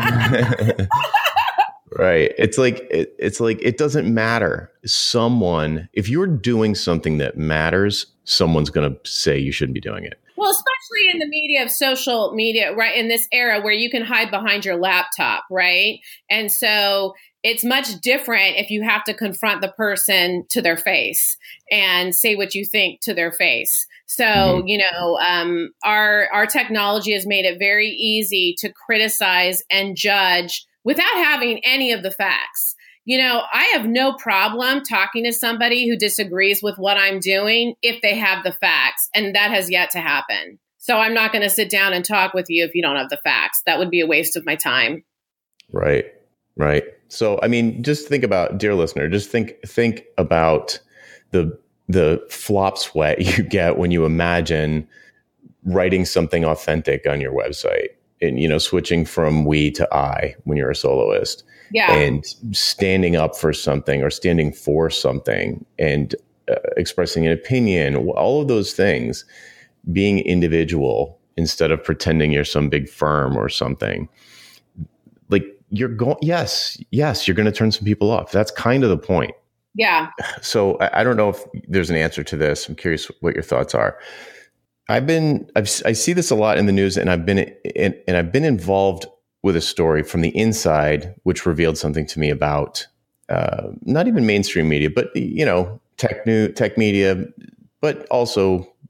Right. It's like it doesn't matter. If you're doing something that matters, someone's going to say you shouldn't be doing it. Well, especially in the media of social media, right? In this era where you can hide behind your laptop, right? And so it's much different if you have to confront the person to their face and say what you think to their face. So, our technology has made it very easy to criticize and judge without having any of the facts. I have no problem talking to somebody who disagrees with what I'm doing if they have the facts, and that has yet to happen. So I'm not going to sit down and talk with you if you don't have the facts. That would be a waste of my time. Right. So, I mean, just think about, dear listener, just think about the flop sweat you get when you imagine writing something authentic on your website and, switching from we to I when you're a soloist. Yeah. And standing up for something or standing for something and expressing an opinion, all of those things, being individual instead of pretending you're some big firm or something. Like you're going, yes, you're going to turn some people off. That's kind of the point. Yeah. So I don't know if there's an answer to this. I'm curious what your thoughts are. I see this a lot in the news, and I've been involved with a story from the inside, which revealed something to me about not even mainstream media, but tech media, but also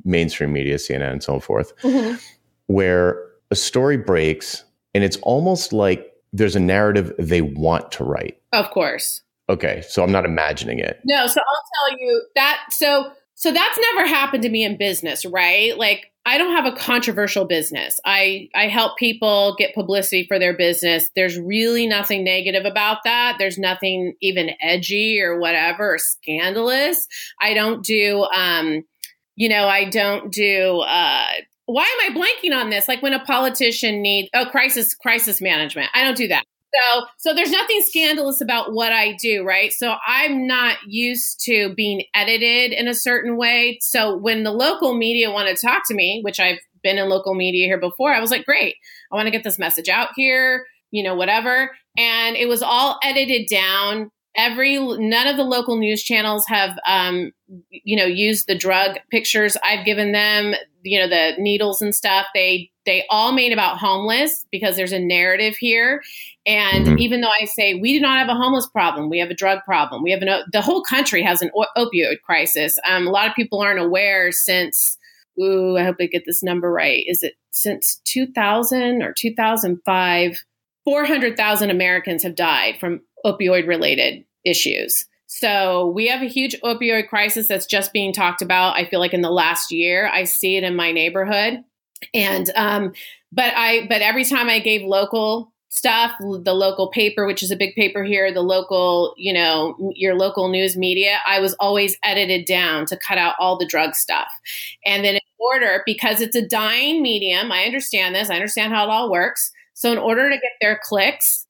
mainstream media, CNN and so forth, where a story breaks and it's almost like there's a narrative they want to write. Of course. Okay, so I'm not imagining it. No, so I'll tell you that. So that's never happened to me in business, right? Like, I don't have a controversial business. I help people get publicity for their business. There's really nothing negative about that. There's nothing even edgy or whatever or scandalous. I don't do, I don't do, why am I blanking on this? Like when a politician needs, crisis management. I don't do that. So there's nothing scandalous about what I do, right? So I'm not used to being edited in a certain way. So when the local media wanted to talk to me, which I've been in local media here before, I was like, great, I want to get this message out here, whatever. And it was all edited down. None of the local news channels have, used the drug pictures I've given them, the needles and stuff. They all made about homeless because there's a narrative here. And even though I say we do not have a homeless problem, we have a drug problem. We have the whole country has an opioid crisis. A lot of people aren't aware since, I hope I get this number right. Is it since 2000 or 2005? 400,000 Americans have died from opioid related issues. So we have a huge opioid crisis that's just being talked about. I feel like in the last year, I see it in my neighborhood. And, but every time I gave local stuff, the local paper, which is a big paper here, the local, your local news media, I was always edited down to cut out all the drug stuff. And then in order, because it's a dying medium, I understand this, I understand how it all works. So in order to get their clicks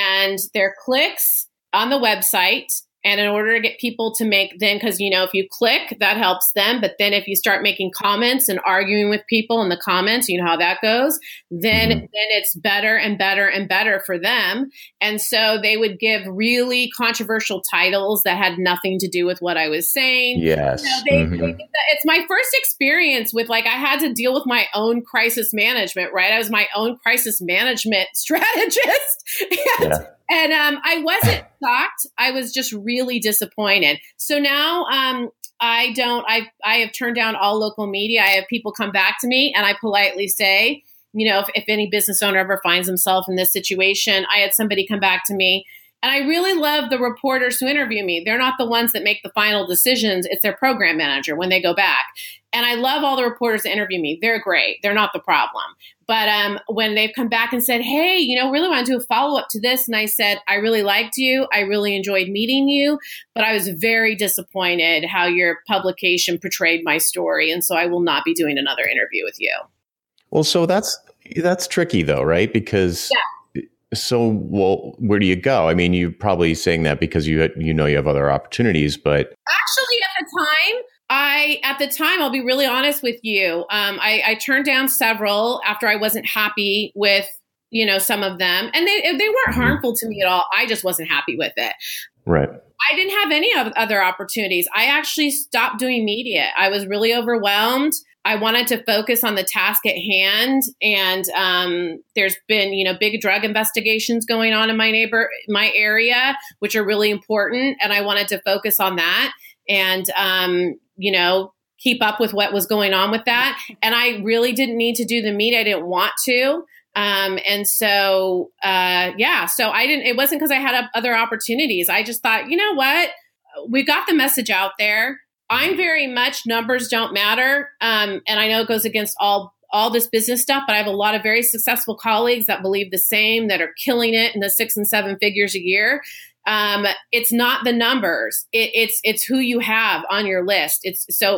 on the website, and in order to get people to make then, because, if you click, that helps them. But then if you start making comments and arguing with people in the comments, you know how that goes, then it's better and better and better for them. And so they would give really controversial titles that had nothing to do with what I was saying. Yes. It's my first experience with, I had to deal with my own crisis management, right? I was my own crisis management strategist. And I wasn't shocked. I was just really disappointed. So now I have turned down all local media. I have people come back to me and I politely say, if any business owner ever finds himself in this situation, I had somebody come back to me. And I really love the reporters who interview me. They're not the ones that make the final decisions. It's their program manager when they go back. And I love all the reporters that interview me. They're great. They're not the problem. But when they've come back and said, hey, really want to do a follow-up to this. And I said, I really liked you. I really enjoyed meeting you. But I was very disappointed how your publication portrayed my story. And so I will not be doing another interview with you. Well, so that's tricky though, right? Because where do you go? I mean, you're probably saying that because you have other opportunities, but actually at the time, I'll be really honest with you. I turned down several after I wasn't happy with, some of them, and they weren't harmful to me at all. I just wasn't happy with it. Right. I didn't have any other opportunities. I actually stopped doing media. I was really overwhelmed. I wanted to focus on the task at hand. And there's been, big drug investigations going on in my area, which are really important. And I wanted to focus on that and, keep up with what was going on with that. And I really didn't need to do the media. I didn't want to. So it wasn't because I had other opportunities. I just thought, you know what, we got the message out there. I'm very much numbers don't matter. And I know it goes against all this business stuff, but I have a lot of very successful colleagues that believe the same, that are killing it in the 6 and 7 figures a year. It's not the numbers. It's who you have on your list.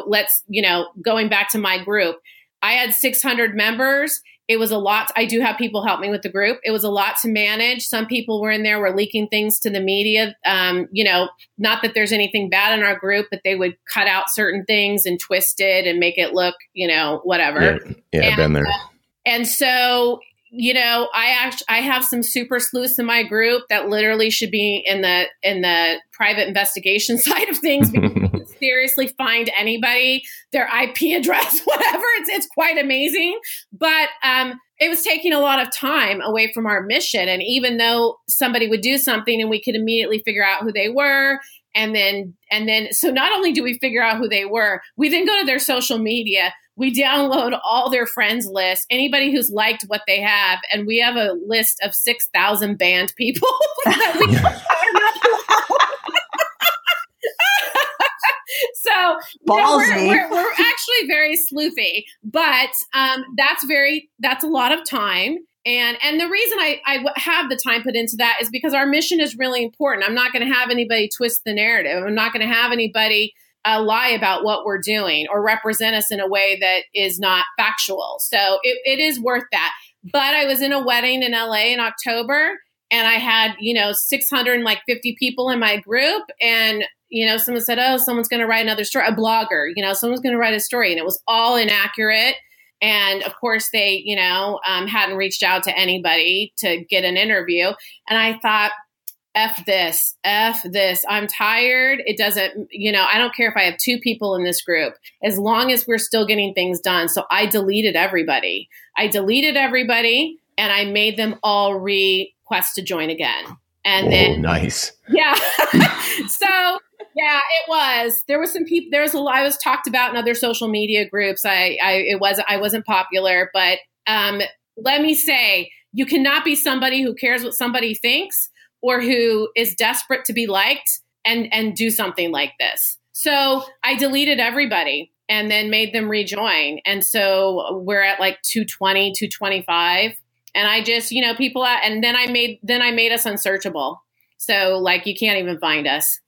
Going back to my group, I had 600 members. It was a lot. I do have people help me with the group. It was a lot to manage. Some people were in there, were leaking things to the media. Not that there's anything bad in our group, but they would cut out certain things and twist it and make it look, whatever. Yeah, been there. And so, I have some super sleuths in my group that literally should be in the private investigation side of things, because you can seriously find anybody, their IP address, whatever. It's quite amazing. But it was taking a lot of time away from our mission. And even though somebody would do something and we could immediately figure out who they were, and then so not only do we figure out who they were, we then go to their social media. We download all their friends lists, anybody who's liked what they have. And we have a list of 6,000 banned people that we So we're actually very sleuthy, but that's a lot of time. And the reason I have the time put into that is because our mission is really important. I'm not going to have anybody twist the narrative. I'm not going to have anybody lie about what we're doing or represent us in a way that is not factual. So it is worth that. But I was in a wedding in LA in October, and I had, 650 people in my group. And, someone said, oh, someone's going to write another story, a blogger, someone's going to write a story. And it was all inaccurate. And of course, they, hadn't reached out to anybody to get an interview. And I thought, F this. I'm tired. It doesn't, I don't care if I have 2 people in this group, as long as we're still getting things done. So I deleted everybody. And I made them all request to join again. And then nice. Yeah. So yeah, it was. There was some people. There was a lot. I was talked about in other social media groups. I wasn't popular, but let me say, you cannot be somebody who cares what somebody thinks or who is desperate to be liked and do something like this. So I deleted everybody and then made them rejoin. And so we're at like 220, 225. And I just, people out, and then I made us unsearchable. So like, you can't even find us.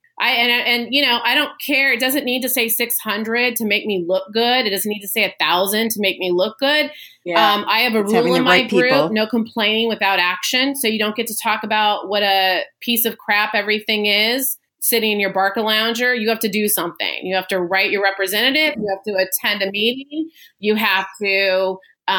I don't care. It doesn't need to say 600 to make me look good. It doesn't need to say 1,000 to make me look good. Yeah. I have a rule in my group, no complaining without action. So you don't get to talk about what a piece of crap everything is sitting in your Barcalounger. You have to do something. You have to write your representative. You have to attend a meeting. You have to,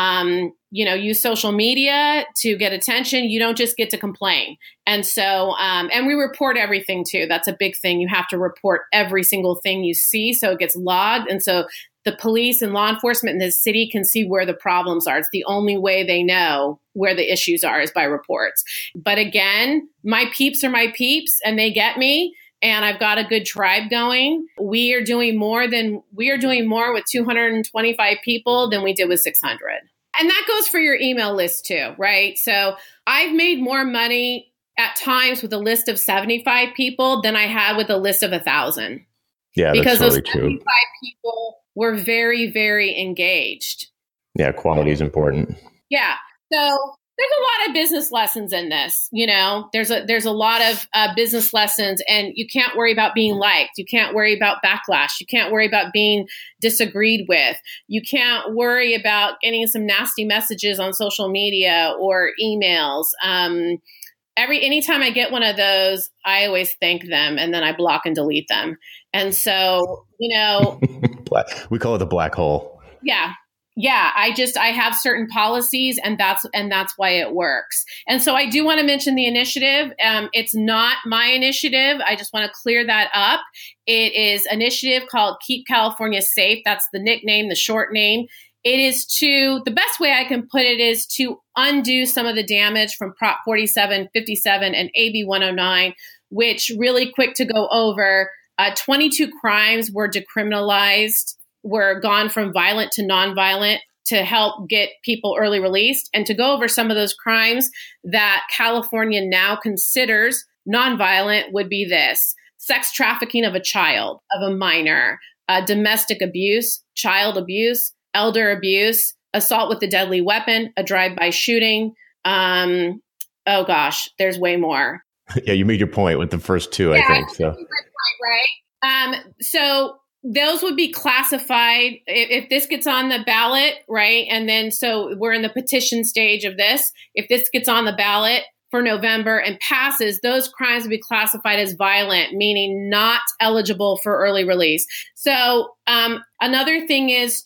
use social media to get attention. You don't just get to complain. And so, and we report everything too. That's a big thing. You have to report every single thing you see, so it gets logged. And so the police and law enforcement in the city can see where the problems are. It's the only way they know where the issues are is by reports. But again, my peeps are my peeps and they get me. And I've got a good tribe going. We are doing more with 225 people than we did with 600. And that goes for your email list too, right? So I've made more money at times with a list of 75 people than I had with a list of 1,000. Yeah, because that's totally those 75 true. people were very, very engaged. Yeah, quality is important. Yeah. So there's a lot of business lessons in this. There's a lot of business lessons, and you can't worry about being liked. You can't worry about backlash. You can't worry about being disagreed with. You can't worry about getting some nasty messages on social media or emails. Anytime I get one of those, I always thank them and then I block and delete them. And so, we call it the black hole. Yeah. Yeah, I have certain policies, and that's why it works. And so I do want to mention the initiative. It's not my initiative. I just want to clear that up. It is an initiative called Keep California Safe. That's the nickname, the short name. It is the best way I can put it is to undo some of the damage from Prop 47, 57, and AB 109, which, really quick to go over, 22 crimes were decriminalized, were gone from violent to nonviolent to help get people early released. And to go over some of those crimes that California now considers nonviolent would be this: sex trafficking of a child, of a minor, domestic abuse, child abuse, elder abuse, assault with a deadly weapon, a drive-by shooting. Oh gosh, there's way more. Yeah, you made your point with the first two, I think. So, right. So those would be classified if this gets on the ballot, right? And then, so we're in the petition stage of this. If this gets on the ballot for November and passes, those crimes would be classified as violent, meaning not eligible for early release. So another thing is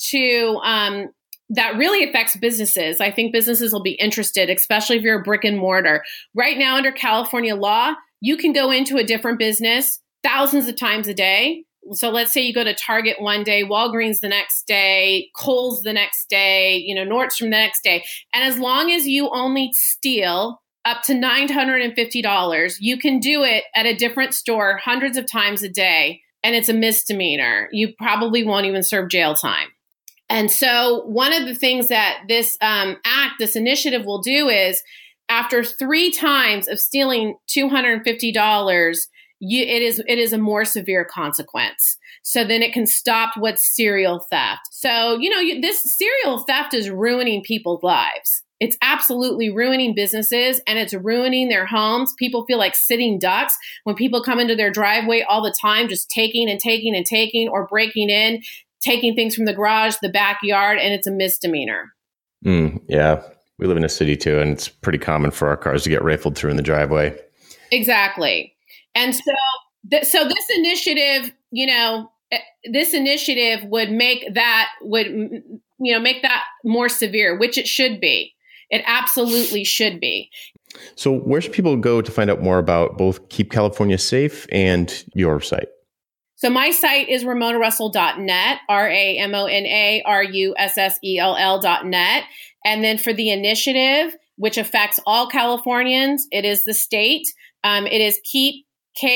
that really affects businesses. I think businesses will be interested, especially if you're a brick and mortar. Right now, under California law, you can go into a different business thousands of times a day. So let's say you go to Target one day, Walgreens the next day, Kohl's the next day, Nordstrom the next day. And as long as you only steal up to $950, you can do it at a different store hundreds of times a day, and it's a misdemeanor. You probably won't even serve jail time. And so one of the things that this this initiative will do is after 3 times of stealing $250, it is a more severe consequence. So then it can stop what's serial theft. So, this serial theft is ruining people's lives. It's absolutely ruining businesses and it's ruining their homes. People feel like sitting ducks when people come into their driveway all the time, just taking and taking and taking, or breaking in, taking things from the garage, the backyard, and it's a misdemeanor. Yeah. We live in a city too, and it's pretty common for our cars to get rifled through in the driveway. Exactly. And so this initiative, this initiative would make that more severe, which it should be. It absolutely should be. So where should people go to find out more about both Keep California Safe and your site? So my site is RamonaRussell.net, RamonaRussell.net. And then for the initiative, which affects all Californians, it is the state. It is Keep,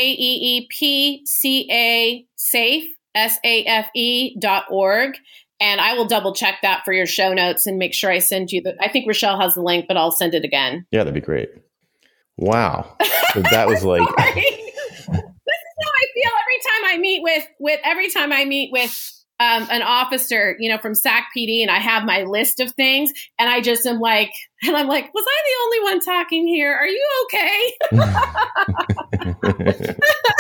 KEEPCA Safe, SAFE.org. And I will double check that for your show notes and make sure I send you I think Rochelle has the link, but I'll send it again. Yeah, that'd be great. Wow. So that was like, this is how I feel every time I meet with an officer, from SAC PD, and I have my list of things, and I just am like, was I the only one talking here? Are you okay?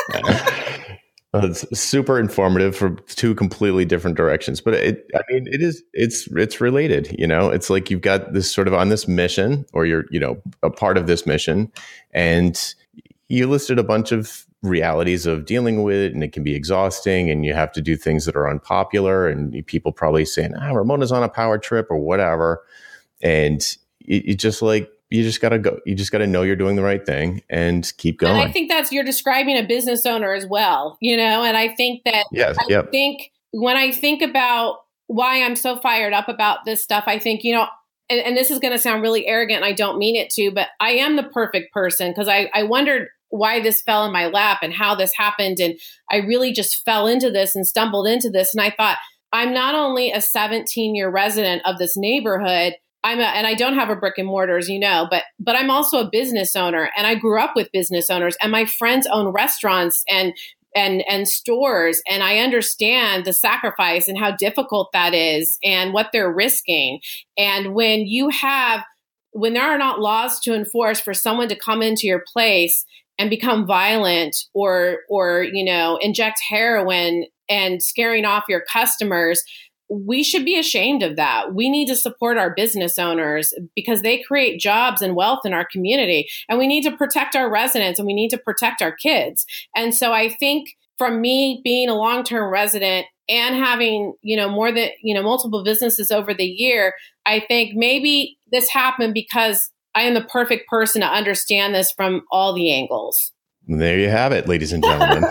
It's super informative for 2 completely different directions, but it's related. It's like you've got this sort of on this mission, or you're a part of this mission, and you listed a bunch of realities of dealing with it, and it can be exhausting, and you have to do things that are unpopular, and people probably saying, Ramona's on a power trip or whatever, and you just gotta go. You just gotta know you're doing the right thing and keep going. And I think you're describing a business owner as well, and I think that think when I think about why I'm so fired up about this stuff, I think, and this is going to sound really arrogant, and I don't mean it to, but I am the perfect person, because I wondered why this fell in my lap and how this happened. And I really just fell into this and stumbled into this. And I thought, I'm not only a 17-year resident of this neighborhood, and I don't have a brick and mortar, as but I'm also a business owner, and I grew up with business owners, and my friends own restaurants and stores. And I understand the sacrifice and how difficult that is and what they're risking. And when there are not laws to enforce for someone to come into your place and become violent or inject heroin and scaring off your customers, we should be ashamed of that. We need to support our business owners because they create jobs and wealth in our community. And we need to protect our residents, and we need to protect our kids. And so I think from me being a long-term resident and having, more than, multiple businesses over the year, I think maybe this happened because I am the perfect person to understand this from all the angles. There you have it, ladies and gentlemen.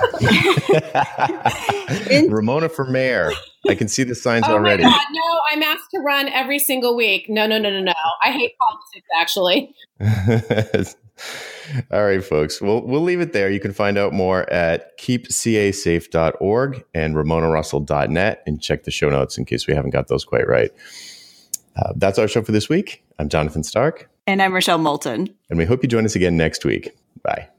Ramona for mayor. I can see the signs already. My God, no, I'm asked to run every single week. No. I hate politics, actually. All right, folks. We'll leave it there. You can find out more at keepcasafe.org and ramonarussell.net, and check the show notes in case we haven't got those quite right. That's our show for this week. I'm Jonathan Stark. And I'm Rochelle Moulton. And we hope you join us again next week. Bye.